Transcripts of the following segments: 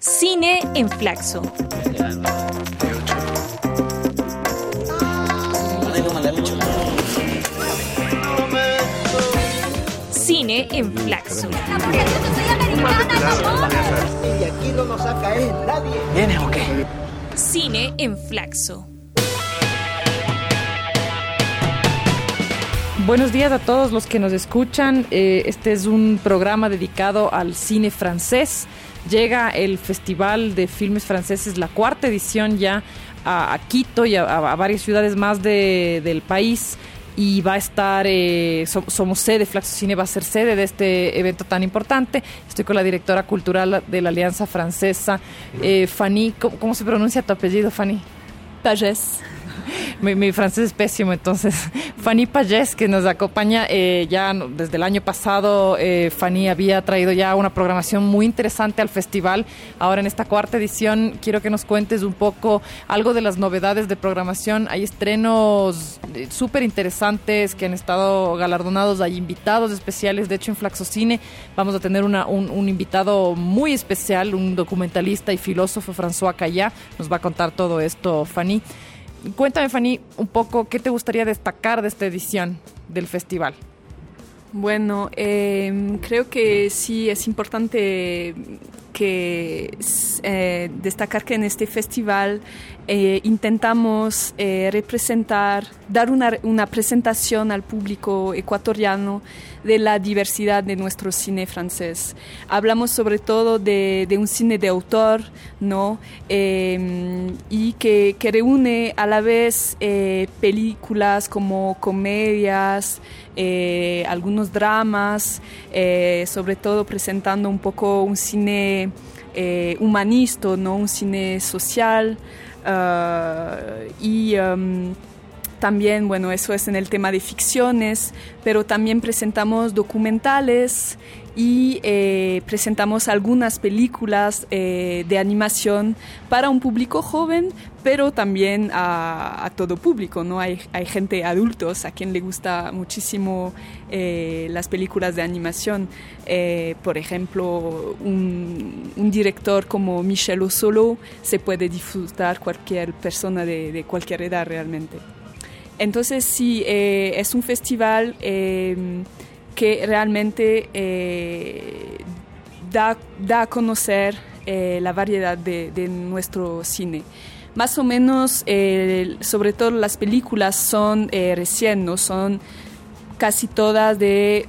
Cine en Flaxo. Cine en Flaxo. Y aquí no nos saca nadie. ¿Vienes o qué? Cine en Flaxo. Buenos días a todos los que nos escuchan. Este es un programa dedicado al cine francés. Llega el Festival de Filmes Franceses, la cuarta edición ya a Quito y a varias ciudades más del país. Y va a estar, somos sede, Flaxo Cine va a ser sede de este evento tan importante. Estoy con la directora cultural de la Alianza Francesa, Fanny. ¿Cómo se pronuncia tu apellido, Fanny? Pagès. Mi francés es pésimo, entonces Fanny Pagès, que nos acompaña ya desde el año pasado. Fanny había traído ya una programación muy interesante al festival. Ahora en esta cuarta edición quiero que nos cuentes un poco algo de las novedades de programación. Hay estrenos súper interesantes que han estado galardonados. Hay invitados especiales. De hecho, en Flaxo Cine vamos a tener un invitado muy especial, un documentalista y filósofo, François Cayá. Nos va a contar todo esto, Fanny. Cuéntame, Fanny, un poco, ¿qué te gustaría destacar de esta edición del festival? Bueno, creo que sí es importante destacar que en este festival intentamos representar, dar una presentación al público ecuatoriano de la diversidad de nuestro cine francés. Hablamos sobre todo de un cine de autor, ¿no? Y que reúne a la vez películas como comedias, algunos dramas, sobre todo presentando un poco un cine humanista, ¿no? Un cine social, también, bueno, eso es en el tema de ficciones, pero también presentamos documentales y presentamos algunas películas de animación para un público joven, pero también a todo público, ¿no? Hay gente adultos a quien le gusta muchísimo las películas de animación. Por ejemplo, un director como Michel Osolo se puede disfrutar cualquier persona de cualquier edad realmente. Entonces sí, es un festival que realmente da a conocer la variedad de nuestro cine. Más o menos, sobre todo las películas son recién, ¿no? Son casi todas de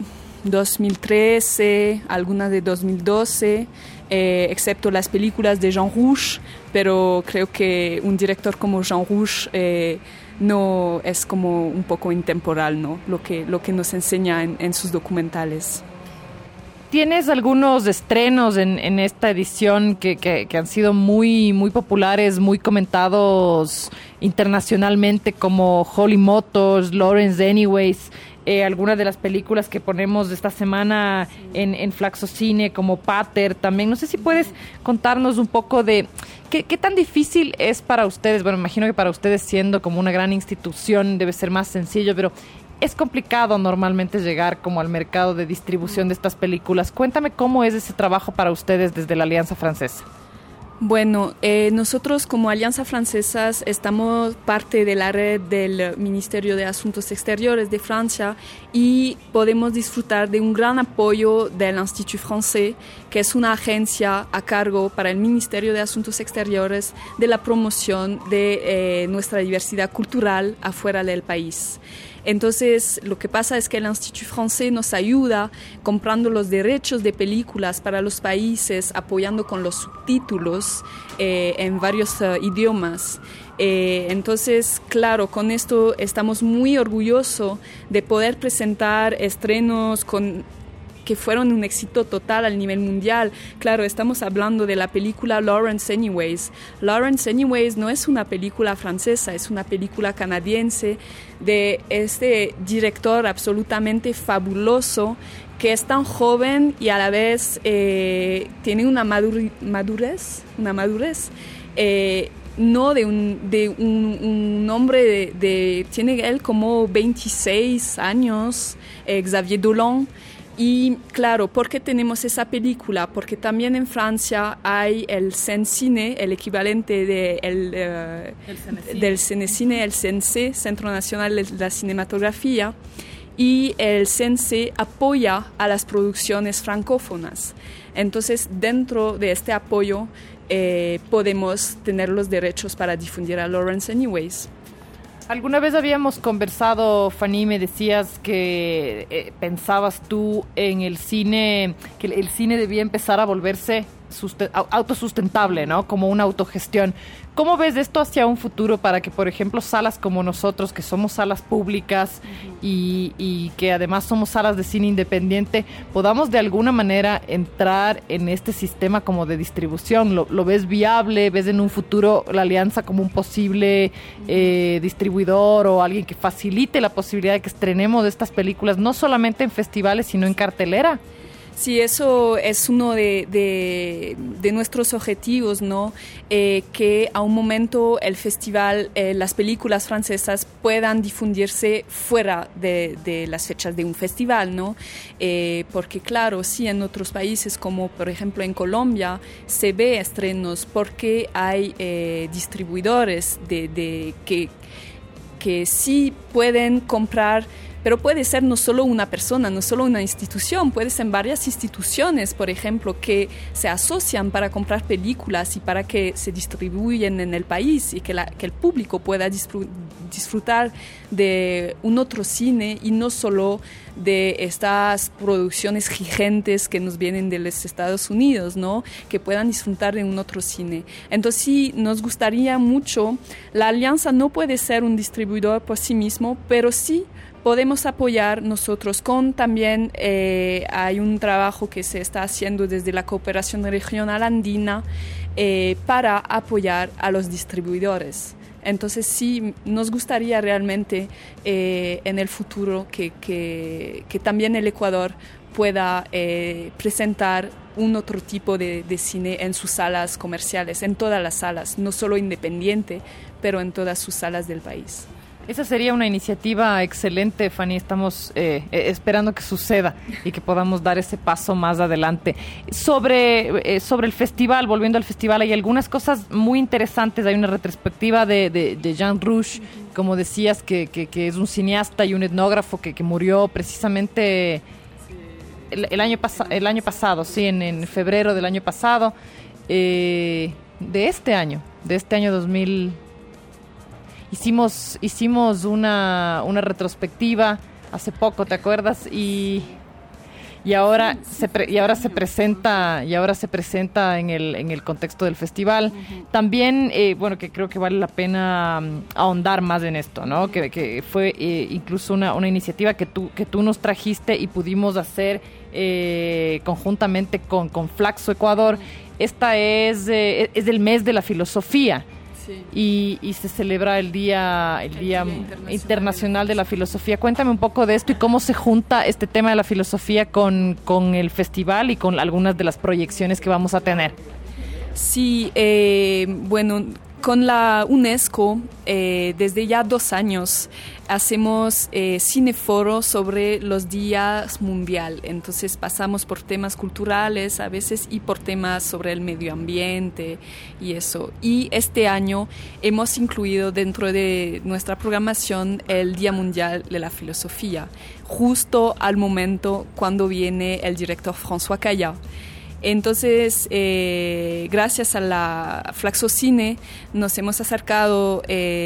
2013, algunas de 2012, excepto las películas de Jean Rouch, pero creo que un director como Jean Rouch no es como un poco intemporal, ¿no? Lo que nos enseña en sus documentales. Tienes algunos estrenos en esta edición que han sido muy, muy populares, muy comentados internacionalmente, como Holy Motors, Lawrence Anyways, algunas de las películas que ponemos esta semana en Flaxo Cine, como Pater también. No sé si puedes contarnos un poco de qué tan difícil es para ustedes. Bueno, me imagino que para ustedes, siendo como una gran institución, debe ser más sencillo, pero es complicado normalmente llegar como al mercado de distribución de estas películas. Cuéntame cómo es ese trabajo para ustedes desde la Alianza Francesa. Bueno, nosotros como Alianza Francesa estamos parte de la red del Ministerio de Asuntos Exteriores de Francia y podemos disfrutar de un gran apoyo del Institut Français, que es una agencia a cargo para el Ministerio de Asuntos Exteriores de la promoción de nuestra diversidad cultural afuera del país. Entonces, lo que pasa es que el Institut Français nos ayuda comprando los derechos de películas para los países, apoyando con los subtítulos en varios idiomas. Entonces, claro, con esto estamos muy orgullosos de poder presentar estrenos que fueron un éxito total a nivel mundial. Claro, estamos hablando de la película Lawrence Anyways. Lawrence Anyways no es una película francesa, es una película canadiense de este director absolutamente fabuloso, que es tan joven y a la vez tiene una madurez, no de un hombre tiene él como 26 años, Xavier Dolan. Y claro, ¿por qué tenemos esa película? Porque también en Francia hay el CNCine, el equivalente del CNCine, el CNC, Centro Nacional de la Cinematografía, y el CNC apoya a las producciones francófonas. Entonces, dentro de este apoyo, podemos tener los derechos para difundir a Lawrence Anyways. Alguna vez habíamos conversado, Fanny, me decías que pensabas tú en el cine, que el cine debía empezar a volverse autosustentable, ¿no? Como una autogestión. ¿Cómo ves esto hacia un futuro para que, por ejemplo, salas como nosotros, que somos salas públicas y que además somos salas de cine independiente, podamos de alguna manera entrar en este sistema como de distribución? ¿Lo ves viable? ¿Ves en un futuro la alianza como un posible distribuidor o alguien que facilite la posibilidad de que estrenemos estas películas, no solamente en festivales, sino en cartelera? Sí, eso es uno de nuestros objetivos, ¿no? Que a un momento el festival, las películas francesas puedan difundirse fuera de las fechas de un festival, ¿no? Porque claro, sí, en otros países como por ejemplo en Colombia se ve estrenos porque hay distribuidores que sí pueden comprar. Pero puede ser no solo una persona, no solo una institución, puede ser varias instituciones, por ejemplo, que se asocian para comprar películas y para que se distribuyan en el país y que el público pueda disfrutar de un otro cine y no solo de estas producciones gigantes que nos vienen de los Estados Unidos, ¿no? Que puedan disfrutar de un otro cine. Entonces sí, nos gustaría mucho. La alianza no puede ser un distribuidor por sí mismo, pero sí podemos apoyar nosotros con también, hay un trabajo que se está haciendo desde la cooperación regional andina para apoyar a los distribuidores. Entonces sí, nos gustaría realmente en el futuro que también el Ecuador pueda presentar un otro tipo de cine en sus salas comerciales, en todas las salas, no solo independiente, pero en todas sus salas del país. Esa sería una iniciativa excelente, Fanny. Estamos esperando que suceda y que podamos dar ese paso más adelante. Sobre el festival, volviendo al festival, hay algunas cosas muy interesantes. Hay una retrospectiva de Jean Rouch, como decías, que es un cineasta y un etnógrafo que murió precisamente el año pasado, sí, en febrero del año pasado, de este año 2000. Hicimos una retrospectiva hace poco, ¿te acuerdas? Y ahora se presenta en el contexto del festival. También bueno, que creo que vale la pena ahondar más en esto, ¿no? Que fue incluso una iniciativa que tú nos trajiste y pudimos hacer conjuntamente con Flaxo Ecuador. Esta es el mes de la filosofía. Sí. Y se celebra el Día Internacional de la Filosofía. Cuéntame un poco de esto y cómo se junta este tema de la filosofía con el festival y con algunas de las proyecciones que vamos a tener. Sí, bueno, con la UNESCO, desde ya 2 años, hacemos cineforo sobre los días mundial. Entonces pasamos por temas culturales a veces y por temas sobre el medio ambiente y eso. Y este año hemos incluido dentro de nuestra programación el Día Mundial de la Filosofía, justo al momento cuando viene el director François Cayat. Entonces, gracias a la Flaxocine nos hemos acercado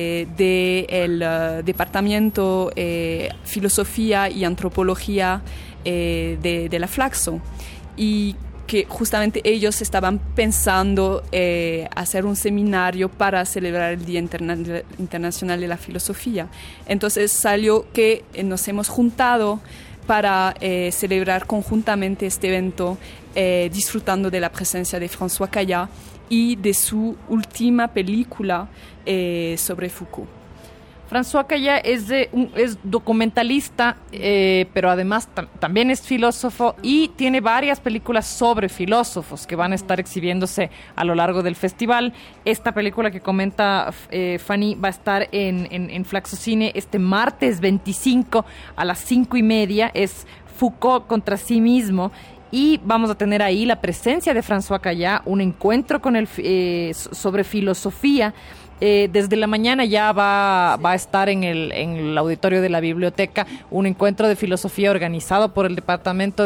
del Departamento Filosofía y Antropología de la Flaxo, y que justamente ellos estaban pensando hacer un seminario para celebrar el Día Internacional de la Filosofía. Entonces salió que nos hemos juntado para celebrar conjuntamente este evento, disfrutando de la presencia de François Cayat y de su última película sobre Foucault. François Cayat es documentalista, pero además también es filósofo y tiene varias películas sobre filósofos que van a estar exhibiéndose a lo largo del festival. Esta película que comenta Fanny va a estar en Flaxocine este martes 25 a las 5:30. Es Foucault contra sí mismo. Y vamos a tener ahí la presencia de François Callá, un encuentro con sobre filosofía. Desde la mañana ya va a estar en el auditorio de la biblioteca un encuentro de filosofía organizado por el Departamento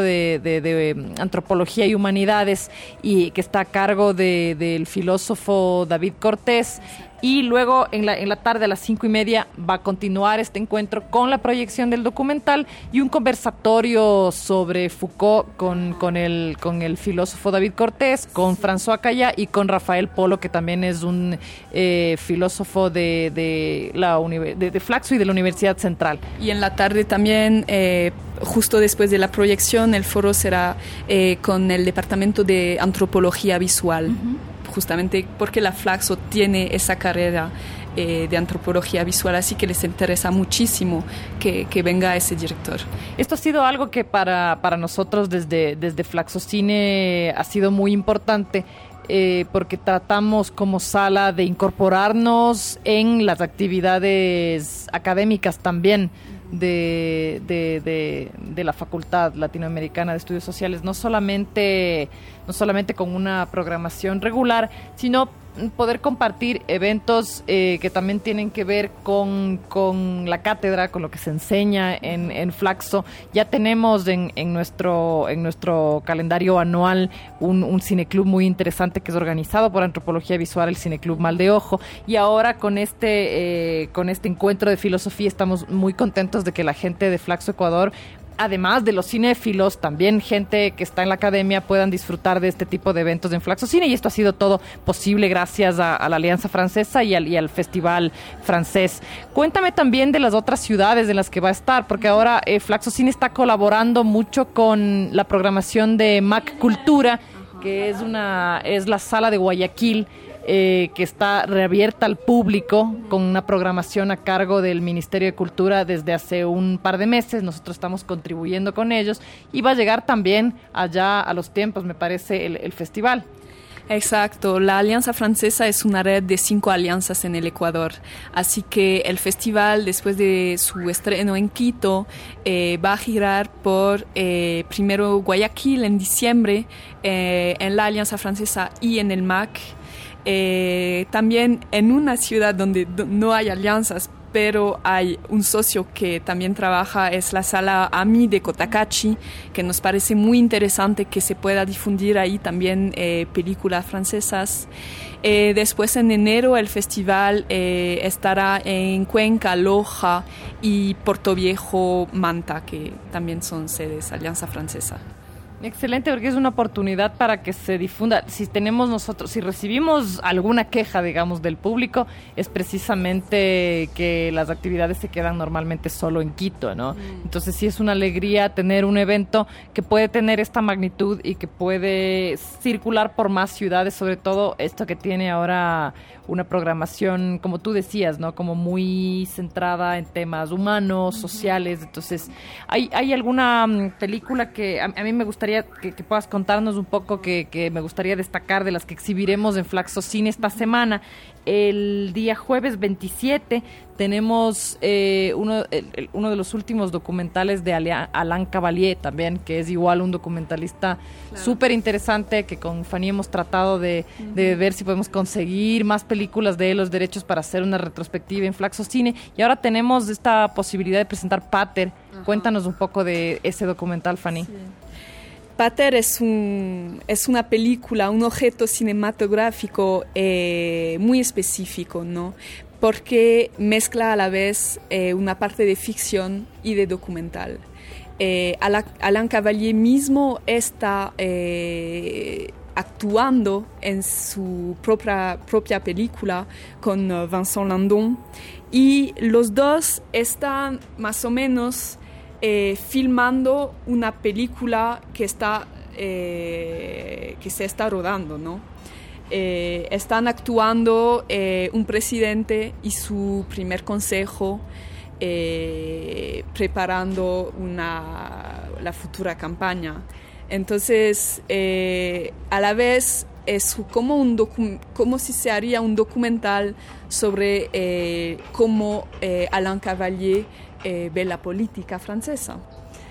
de Antropología y Humanidades y que está a cargo del filósofo David Cortés. Y luego en la tarde a las 5:30 va a continuar este encuentro con la proyección del documental y un conversatorio sobre Foucault con el filósofo David Cortés, con François Callá y con Rafael Polo, que también es un filósofo de Flaxo y de la Universidad Central. Y en la tarde también, justo después de la proyección, el foro será con el Departamento de Antropología Visual. Uh-huh. Justamente porque la Flaxo tiene esa carrera de antropología visual, así que les interesa muchísimo que venga ese director. Esto ha sido algo que para nosotros desde Flaxo Cine ha sido muy importante, porque tratamos como sala de incorporarnos en las actividades académicas también de la Facultad Latinoamericana de Estudios Sociales, no solamente con una programación regular, sino poder compartir eventos que también tienen que ver con la cátedra, con lo que se enseña en Flaxo. Ya tenemos en nuestro calendario anual un cineclub muy interesante que es organizado por Antropología Visual, el Cineclub Mal de Ojo, y ahora con este encuentro de filosofía estamos muy contentos de que la gente de Flaxo Ecuador, además de los cinéfilos, también gente que está en la academia puedan disfrutar de este tipo de eventos en Flaxo Cine, y esto ha sido todo posible gracias a la Alianza Francesa y al Festival Francés. Cuéntame también de las otras ciudades en las que va a estar, porque ahora Flaxo Cine está colaborando mucho con la programación de Mac Cultura, que es la sala de Guayaquil, que está reabierta al público con una programación a cargo del Ministerio de Cultura desde hace un par de meses. Nosotros estamos contribuyendo con ellos y va a llegar también allá a los tiempos, me parece, el festival. Exacto, la Alianza Francesa es una red de 5 alianzas en el Ecuador, así que el festival, después de su estreno en Quito, va a girar por primero Guayaquil en diciembre, en la Alianza Francesa y en el MAC. También en una ciudad donde no hay alianzas, pero hay un socio que también trabaja, es la sala AMI de Cotacachi, que nos parece muy interesante que se pueda difundir ahí también películas francesas. Después en enero el festival estará en Cuenca, Loja y Portoviejo, Manta, que también son sedes Alianza Francesa. Excelente, porque es una oportunidad para que se difunda. Si recibimos alguna queja, digamos, del público, es precisamente que las actividades se quedan normalmente solo en Quito, ¿no? Entonces sí es una alegría tener un evento que puede tener esta magnitud y que puede circular por más ciudades, sobre todo esto que tiene ahora una programación, como tú decías, ¿no? Como muy centrada en temas humanos, sociales. Entonces, ¿hay alguna película que a mí me gustaría que puedas contarnos un poco, que me gustaría destacar de las que exhibiremos en Flaxo Cine esta semana? El día jueves 27 tenemos uno de los últimos documentales de Alain Cavalier también, que es igual un documentalista súper interesante, que con Fanny hemos tratado de ver si podemos conseguir más películas de él, los derechos para hacer una retrospectiva en Flaxo Cine. Y ahora tenemos esta posibilidad de presentar Pater. Cuéntanos un poco de ese documental, Fanny. Sí. Pater es una película, un objeto cinematográfico muy específico, ¿no? Porque mezcla a la vez una parte de ficción y de documental. Alain Cavalier mismo está actuando en su propia película con Vincent Landon, y los dos están más o menos filmando una película que se está rodando, ¿no? Están actuando un presidente y su primer consejo, preparando la futura campaña. Entonces, a la vez es como si se haría un documental sobre cómo Alain Cavalier ve la política francesa.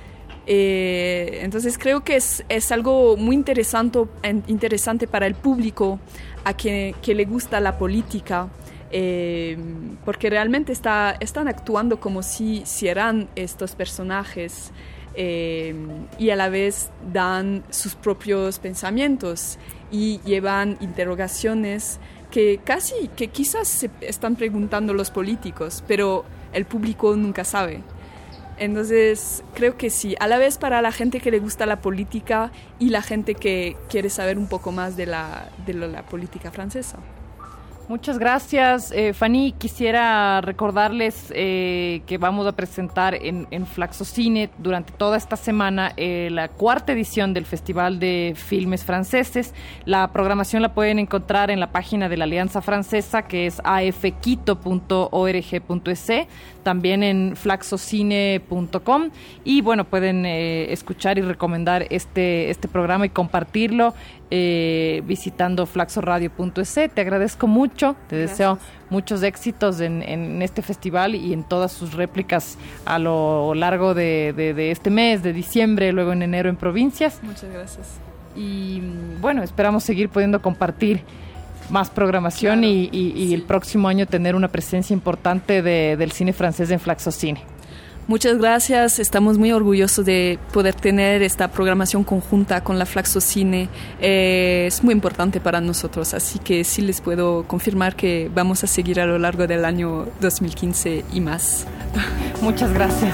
Entonces creo que es algo muy interesante para el público a que le gusta la política, porque realmente están actuando como si eran estos personajes, y a la vez dan sus propios pensamientos y llevan interrogaciones que quizás se están preguntando los políticos, pero el público nunca sabe. Entonces, creo que sí, a la vez para la gente que le gusta la política y la gente que quiere saber un poco más de la política francesa. Muchas gracias, Fanny. Quisiera recordarles que vamos a presentar en Flaxocine durante toda esta semana la 4ª edición del Festival de Filmes Franceses. La programación la pueden encontrar en la página de la Alianza Francesa, que es afquito.org.es, también en flaxocine.com, y bueno, pueden escuchar y recomendar este programa y compartirlo visitando flaxoradio.es. Te agradezco mucho, te deseo muchos éxitos en este festival y en todas sus réplicas a lo largo de este mes, de diciembre, luego en enero en provincias. Muchas gracias. Y bueno, esperamos seguir pudiendo compartir más programación, claro, y sí, el próximo año tener una presencia importante del cine francés en Flaxocine. Muchas gracias, estamos muy orgullosos de poder tener esta programación conjunta con la Flaxocine. Es muy importante para nosotros, así que sí les puedo confirmar que vamos a seguir a lo largo del año 2015 y más. Muchas gracias.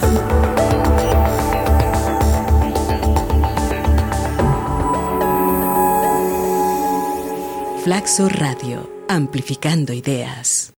Flaxo Radio, amplificando ideas.